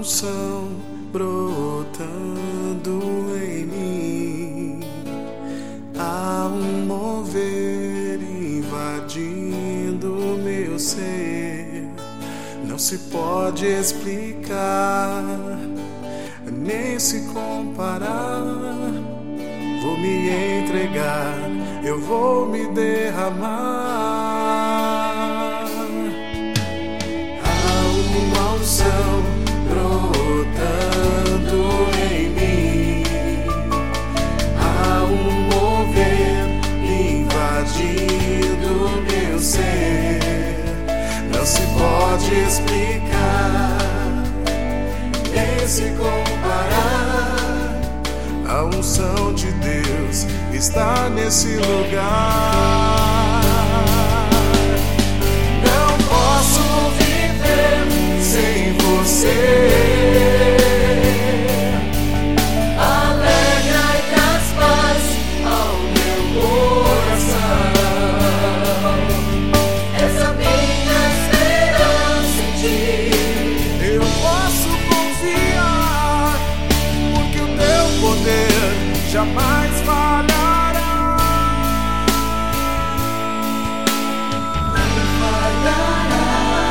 unção brotando em mim, há um mover invadindo meu ser. Não se pode explicar, nem se comparar. Vou me entregar, eu vou me derramar. Há uma unção brotando em mim, há um mover invadindo meu ser. Não se pode explicar, nem se comparar. A unção de Deus está nesse lugar. Não posso viver sem você. Alegra e traz paz ao meu coração. És a minha esperança em ti. Eu posso confiar, porque o teu poder jamais falhará. Não falhará.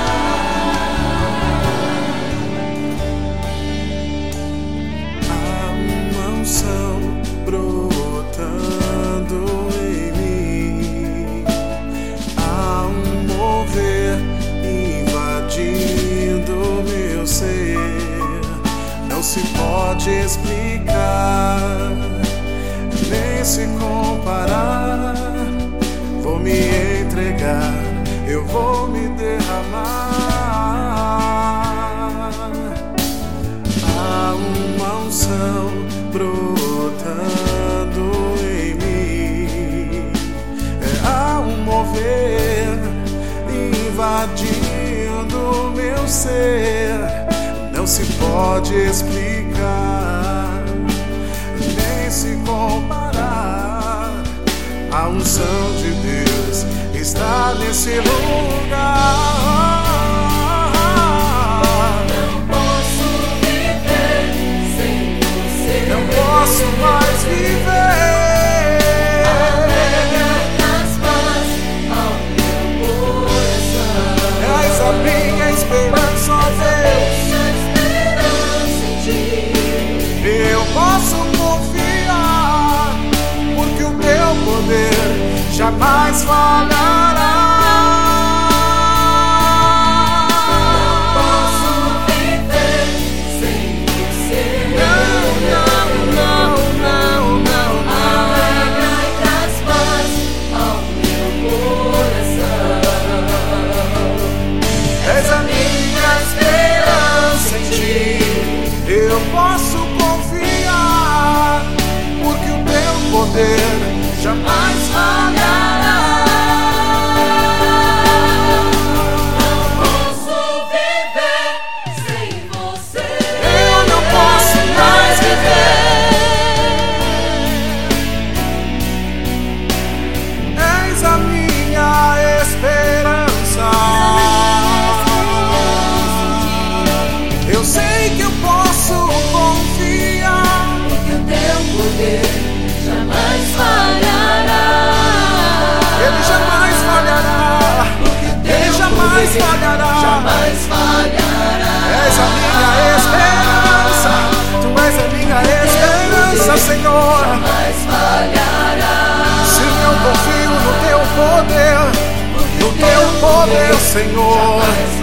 Há uma unção brotando em mim, há um mover invadindo meu ser. Não se pode explicar, nem se comparar. Vou me entregar, eu vou me derramar. Há uma unção brotando em mim, há um mover invadindo meu ser. Não se pode explicar, nem se comparar. A unção de Deus está nesse lugar. Não posso viver sem você. Não posso mais viver. Alegra as paz ao meu coração. És a minha esperança, ó Deus. Eu posso confiar, porque o teu poder jamais falhará. Não posso viver sem você. Não, não, não, não, não. Alegra e traz paz ao meu coração. És a minha esperança em ti. Eu posso confiar, porque o teu poder jamais falhará. Não posso viver sem você. Eu não posso mais viver. És a minha esperança. Eu sei que eu posso confiar, porque o teu poder jamais falhará. Ele jamais falhará. Ele jamais falhará. Jamais falhará. És a minha esperança. Tu és a minha esperança, Senhor. Jamais falhará. Sim, eu confio no teu poder, no teu poder, Senhor.